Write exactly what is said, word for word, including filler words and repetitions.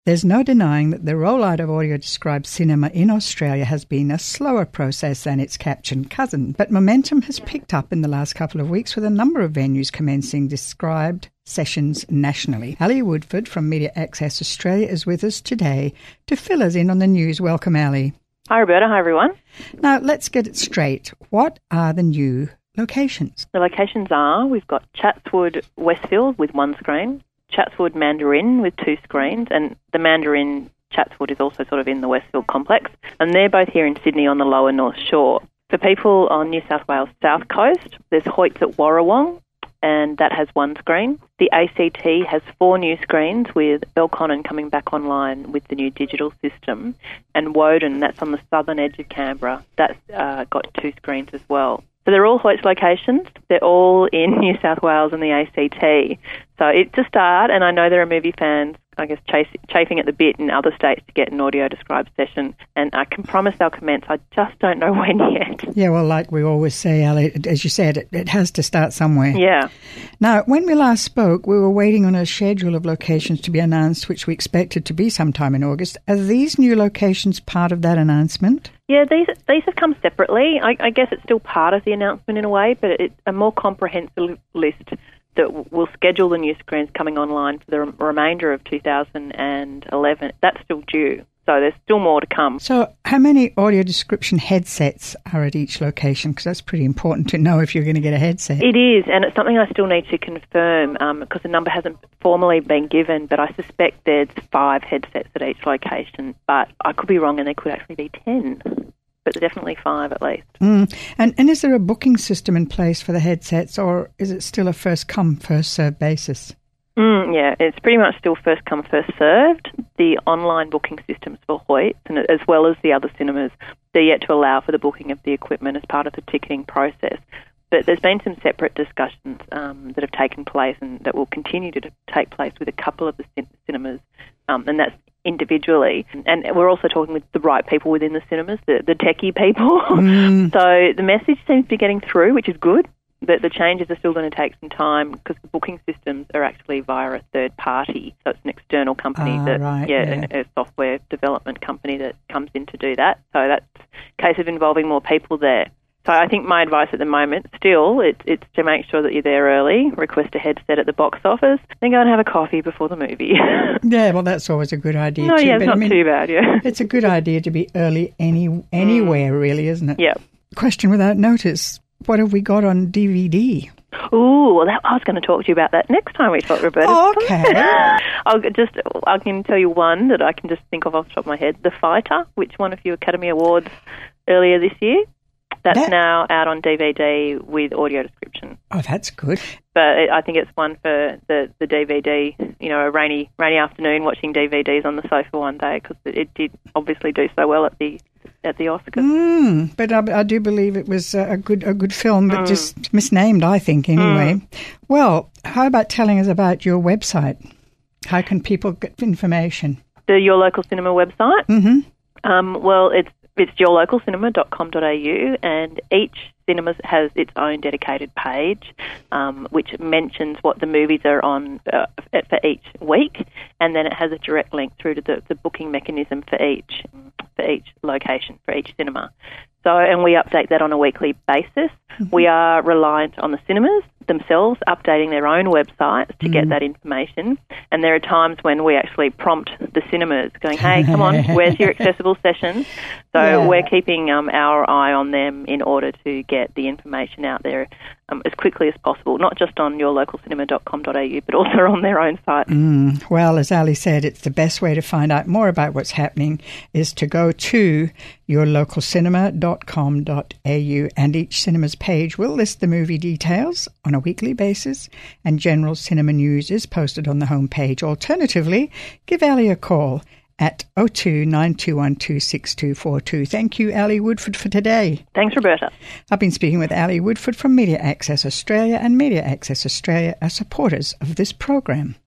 There's no denying that the rollout of audio-described cinema in Australia has been a slower process than its captioned cousin, but momentum has picked up in the last couple of weeks with a number of venues commencing described sessions nationally. Ali Woodford from Media Access Australia is with us today to fill us in on the news. Welcome, Ali. Hi, Roberta. Hi, everyone. Now, let's get it straight. What are the new locations? The locations are, we've got Chatswood Westfield with one screen, Chatswood Mandarin with two screens, and the Mandarin Chatswood is also sort of in the Westfield complex, and they're both here in Sydney on the lower North Shore. For people on New South Wales South Coast, there's Hoyts at Warrawong, and that has one screen. The A C T has four new screens, with Belconnen coming back online with the new digital system, and Woden, that's on the southern edge of Canberra, that's uh, got two screens as well. So they're all Hoyts locations. They're all in New South Wales and the A C T. So it's a start, and I know there are movie fans, I guess, chase, chafing at the bit in other states to get an audio-described session, and I can promise they'll commence. I just don't know when yet. Yeah, well, like we always say, Ali, as you said, it, it has to start somewhere. Yeah. Now, when we last spoke, we were waiting on a schedule of locations to be announced, which we expected to be sometime in August. Are these new locations part of that announcement? Yeah, these these have come separately. I, I guess it's still part of the announcement in a way, but it's a more comprehensive list that will schedule the new screens coming online for the remainder of two thousand eleven. That's still due, so there's still more to come. So how many audio description headsets are at each location? Because that's pretty important to know if you're going to get a headset. It is, and it's something I still need to confirm um, because the number hasn't formally been given, but I suspect there's five headsets at each location, but I could be wrong and there could actually be ten. But definitely five at least. Mm. And, and is there a booking system in place for the headsets, or is it still a first-come, first-served basis? Mm, yeah, it's pretty much still first-come, first-served. The online booking systems for Hoyts, and as well as the other cinemas, they're yet to allow for the booking of the equipment as part of the ticketing process. But there's been some separate discussions um, that have taken place and that will continue to take place with a couple of the cin- cinemas, um, and that's individually. And we're also talking with the right people within the cinemas, the, the techie people. Mm. So the message seems to be getting through, which is good. But the changes are still going to take some time because the booking systems are actually via a third party. So it's an external company, ah, that right, yeah, yeah. a software development company that comes in to do that. So that's a case of involving more people there. So I think my advice at the moment, still, it's, it's to make sure that you're there early, request a headset at the box office, then go and have a coffee before the movie. Yeah, well, that's always a good idea no, too. yeah, it's but not I mean, too bad, yeah. It's a good idea to be early any anywhere, mm. really, isn't it? Yeah. Question without notice, what have we got on D V D? Ooh, well, that, I was going to talk to you about that next time we talk, Roberta. Oh, okay. I'll just, I can tell you one that I can just think of off the top of my head. The Fighter, which won a few Academy Awards earlier this year. That's that, now out on D V D with audio description. Oh, that's good. But it, I think it's one for the, the D V D, you know, a rainy rainy afternoon watching D V Ds on the sofa one day because it, it did obviously do so well at the at the Oscars. Mm, but I, I do believe it was a good a good film, but mm. just misnamed, I think, anyway. Mm. Well, how about telling us about your website? How can people get information? The Your Local Cinema website? Mm-hmm. Um, well, it's It's your local cinema dot com dot a u, and each cinema has its own dedicated page, um, which mentions what the movies are on uh, for each week, and then it has a direct link through to the, the booking mechanism for each for each location, for each cinema. So, and we update that on a weekly basis. Mm-hmm. We are reliant on the cinemas themselves updating their own websites to mm. get that information. And there are times when we actually prompt the cinemas going, hey, come on, where's your accessible session? So yeah. we're keeping um, our eye on them in order to get the information out there um, as quickly as possible, not just on your local cinema dot com dot a u, but also on their own site. Mm. Well, as Ali said, it's the best way to find out more about what's happening is to go to your local cinema dot com dot a u, and each cinema's page will list the movie details on a weekly basis, and general cinema news is posted on the homepage. Alternatively, give Ali a call at oh two nine two one two six two four two. Thank you, Ali Woodford, for today. Thanks, Roberta. I've been speaking with Ali Woodford from Media Access Australia, and Media Access Australia are supporters of this program.